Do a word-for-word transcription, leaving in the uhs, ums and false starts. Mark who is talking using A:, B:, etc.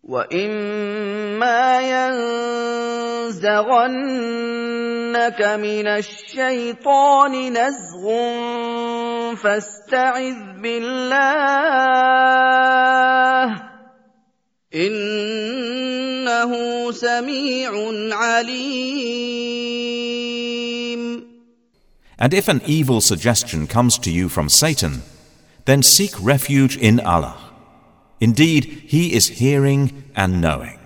A: وَإِمَّا يَنزَغَنَّكَ مِنَ الشَّيْطَانِ نَزْغٌ فَاسْتَعِذْ بِاللَّهِ إِنَّهُ سَمِيعٌ عَلِيمٌ.
B: And if an evil suggestion comes to you from Satan, then seek refuge in Allah. Indeed, He is hearing and knowing.